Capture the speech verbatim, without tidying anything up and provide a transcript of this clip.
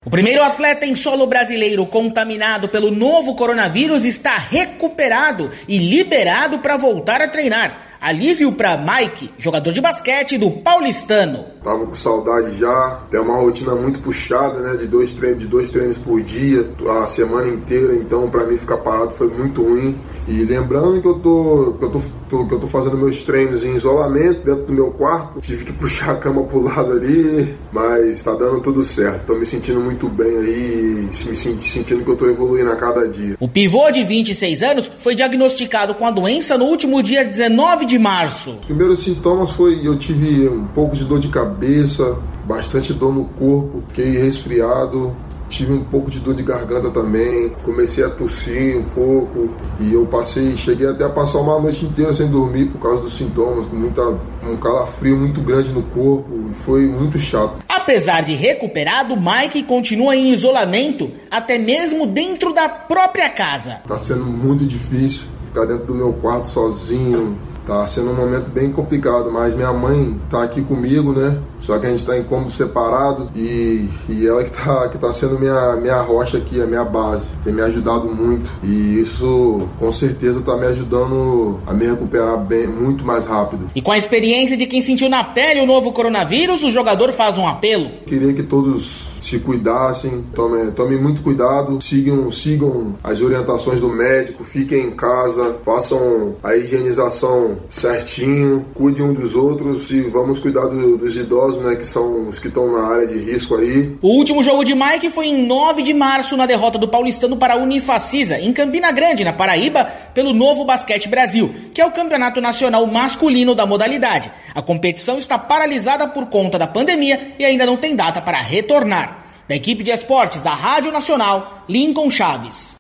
O primeiro atleta em solo brasileiro contaminado pelo novo coronavírus está recuperado e liberado para voltar a treinar. Alívio para Mike, jogador de basquete do Paulistano. Tava com saudade já, tem uma rotina muito puxada, né, de dois treinos, de dois treinos por dia, a semana inteira, então para mim ficar parado foi muito ruim. E lembrando que eu tô, que eu tô, tô, que eu tô fazendo meus treinos em isolamento dentro do meu quarto, tive que puxar a cama pro lado ali, mas tá dando tudo certo. Tô me sentindo muito bem aí, me sentindo que eu tô evoluindo a cada dia. O pivô de vinte e seis anos foi diagnosticado com a doença no último dia dezenove de março. Os primeiros sintomas foi, eu tive um pouco de dor de cabeça, bastante dor no corpo, fiquei resfriado, tive um pouco de dor de garganta também, comecei a tossir um pouco e eu passei, cheguei até a passar uma noite inteira sem dormir por causa dos sintomas, com muita, um calafrio muito grande no corpo, foi muito chato. Apesar de recuperado, Mike continua em isolamento, até mesmo dentro da própria casa. Tá sendo muito difícil ficar dentro do meu quarto sozinho. Tá sendo um momento bem complicado, mas minha mãe tá aqui comigo, né? Só que a gente tá em cômodo separado e, e ela que tá, que tá sendo minha, minha rocha aqui, a minha base. Tem me ajudado muito e isso com certeza tá me ajudando a me recuperar bem, muito mais rápido. E com a experiência de quem sentiu na pele o novo coronavírus, o jogador faz um apelo. Queria que todos se cuidassem, tomem, tomem muito cuidado, sigam, sigam as orientações do médico, fiquem em casa, façam a higienização certinho, cuidem um dos outros e vamos cuidar do, dos idosos, né, que são os que estão na área de risco aí. O último jogo de Mike foi em nove de março na derrota do Paulistano para a Unifacisa, em Campina Grande, na Paraíba, pelo Novo Basquete Brasil, que é o campeonato nacional masculino da modalidade. A competição está paralisada por conta da pandemia e ainda não tem data para retornar. Da equipe de esportes da Rádio Nacional, Lincoln Chaves.